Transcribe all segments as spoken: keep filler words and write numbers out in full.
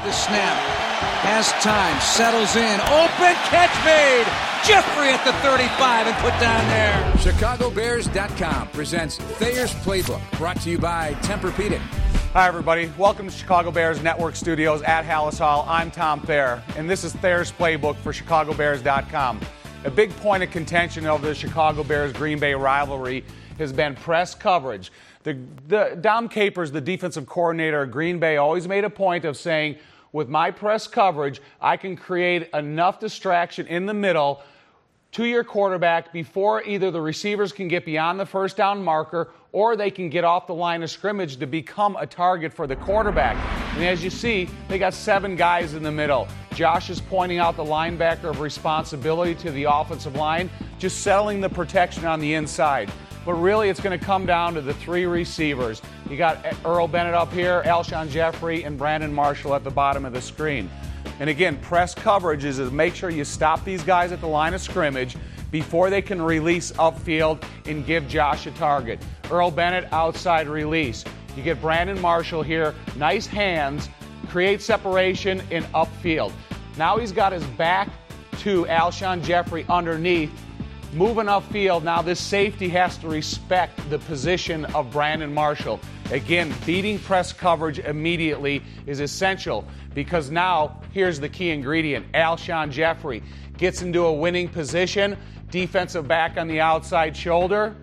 the snap. Has time. Settles in. Open catch made. Jeffrey at the thirty-five and put down there. Chicago Bears dot com presents Thayer's Playbook. Brought to you by Tempur-Pedic. Hi, everybody. Welcome to Chicago Bears Network Studios at Halas Hall. I'm Tom Thayer, and this is Thayer's Playbook for Chicago Bears dot com. A big point of contention over the Chicago Bears-Green Bay rivalry has been press coverage. The, the Dom Capers, the defensive coordinator of Green Bay, always made a point of saying, with my press coverage, I can create enough distraction in the middle to your quarterback before either the receivers can get beyond the first down marker or they can get off the line of scrimmage to become a target for the quarterback. And as you see, they got seven guys in the middle. Josh is pointing out the linebacker of responsibility to the offensive line, just settling the protection on the inside. But really, it's going to come down to the three receivers. You got Earl Bennett up here, Alshon Jeffrey, and Brandon Marshall at the bottom of the screen. And again, press coverage is to make sure you stop these guys at the line of scrimmage before they can release upfield and give Josh a target. Earl Bennett, outside release. You get Brandon Marshall here, nice hands, create separation in upfield. Now he's got his back to Alshon Jeffrey underneath, moving upfield. Now this safety has to respect the position of Brandon Marshall. Again, beating press coverage immediately is essential because now here's the key ingredient. Alshon Jeffrey gets into a winning position, defensive back on the outside shoulder,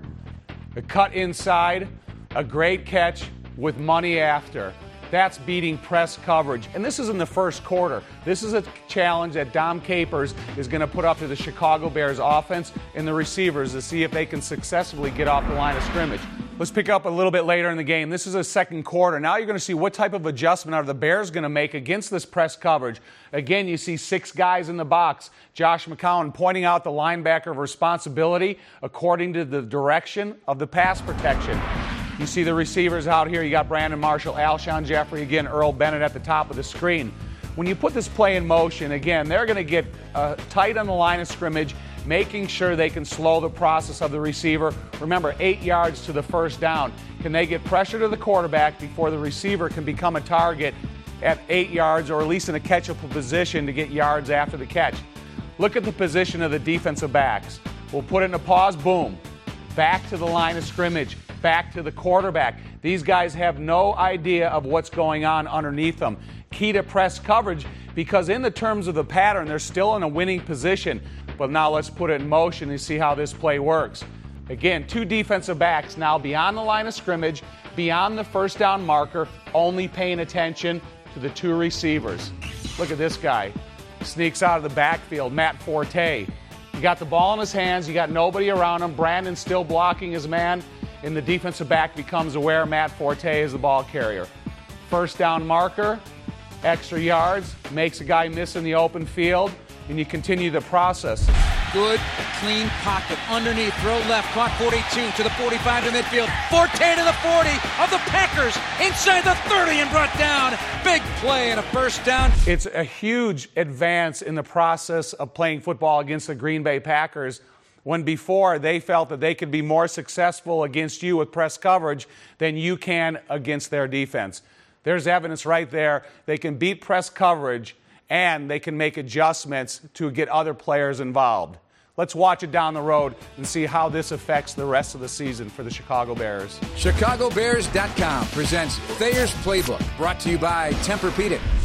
a cut inside, a great catch with money after. That's beating press coverage. And this is in the first quarter. This is a challenge that Dom Capers is going to put up to the Chicago Bears offense and the receivers to see if they can successfully get off the line of scrimmage. Let's pick up a little bit later in the game. This is a second quarter. Now you're going to see what type of adjustment are the Bears going to make against this press coverage. Again, you see six guys in the box. Josh McCown pointing out the linebacker of responsibility according to the direction of the pass protection. You see the receivers out here. You got Brandon Marshall, Alshon Jeffrey, again, Earl Bennett at the top of the screen. When you put this play in motion, again, they're going to get uh, tight on the line of scrimmage, making sure they can slow the process of the receiver. Remember, eight yards to the first down. Can they get pressure to the quarterback before the receiver can become a target at eight yards or at least in a catchable position to get yards after the catch? Look at the position of the defensive backs. We'll put it in a pause, boom. Back to the line of scrimmage. Back to the quarterback. These guys have no idea of what's going on underneath them. Key to press coverage because in the terms of the pattern, they're still in a winning position. But now let's put it in motion and see how this play works. Again, two defensive backs now beyond the line of scrimmage, beyond the first down marker, only paying attention to the two receivers. Look at this guy. Sneaks out of the backfield, Matt Forte. You got the ball in his hands. You got nobody around him. Brandon still blocking his man. And the defensive back becomes aware Matt Forte is the ball carrier. First down marker, extra yards, makes a guy miss in the open field, and you continue the process. Good, clean pocket underneath, throw left, caught forty-two to the forty-five to midfield. Forte to the forty of the Packers, inside the thirty and brought down. Big play and a first down. It's a huge advance in the process of playing football against the Green Bay Packers, when before they felt that they could be more successful against you with press coverage than you can against their defense. There's evidence right there. They can beat press coverage and they can make adjustments to get other players involved. Let's watch it down the road and see how this affects the rest of the season for the Chicago Bears. Chicago Bears dot com presents Thayer's Playbook. Brought to you by Tempur-Pedic.